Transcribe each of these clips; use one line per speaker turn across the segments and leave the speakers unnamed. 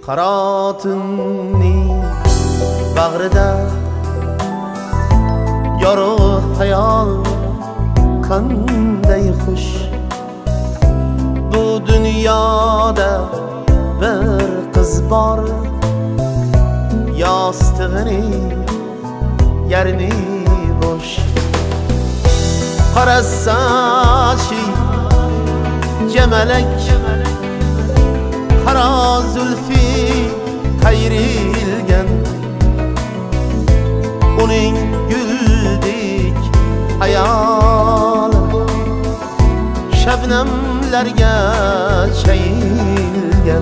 Qaro tunning bag'rida yorug' hayol qanday xush. Bu dunyoda bir qiz bor, yostig'ining yarmi bo'sh. Qora sochi jamalak, qaro zulfi qayrilgan, uning guldek hayoli shabnamlarga chayilgan.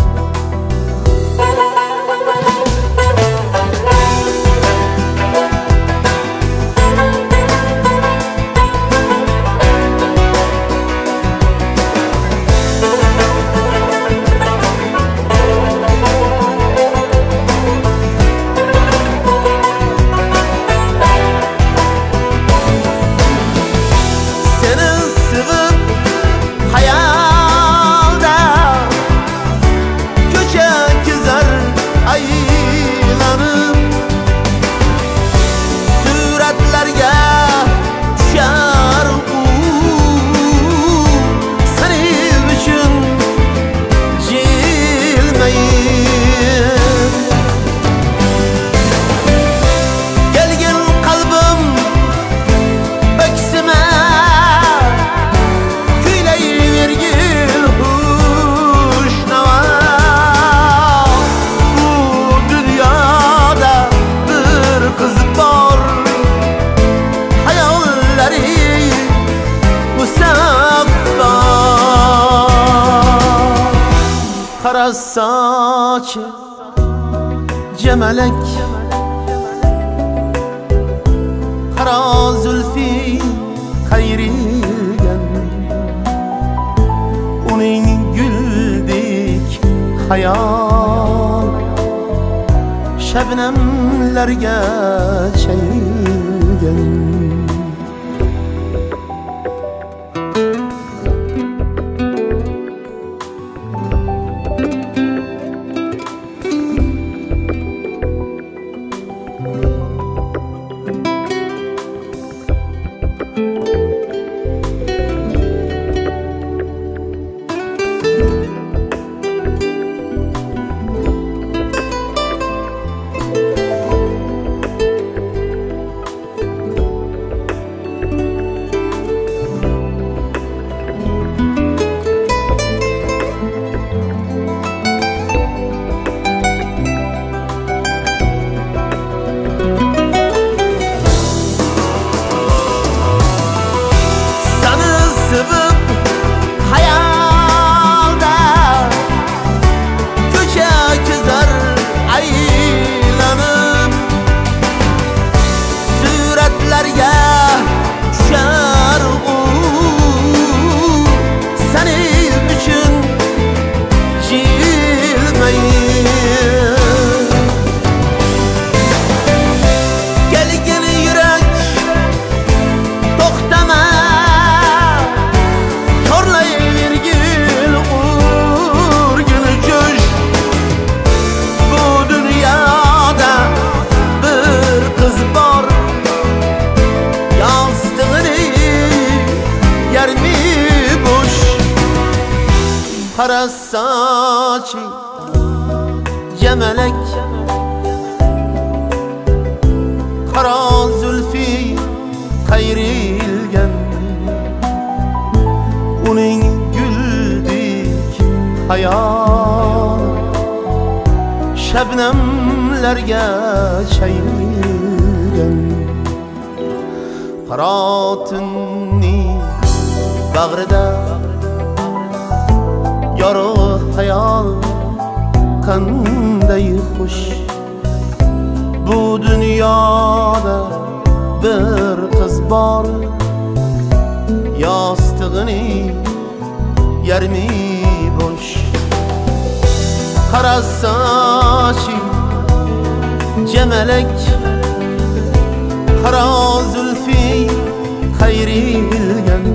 Qora sochi jamalak, qaro zulfi qayrilgan, uning guldek hayol shabnamlarga chayilgan. Qora sochi jamalak, qaro zulfi qayrilgan, uning guldek hayol shabnamlarga chayilgan. Qaro tunning bag'rida yorug' hayol qanday xush. Bu dunyoda bir qiz bor, yostig'ining yarmi bo'sh. Qora sochi jamalak, qaro zulfi qayrilgan,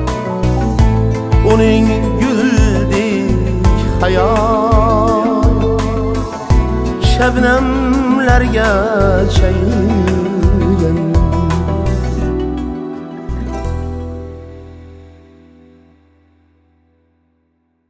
uning guldek hayol shebnemlarga chayib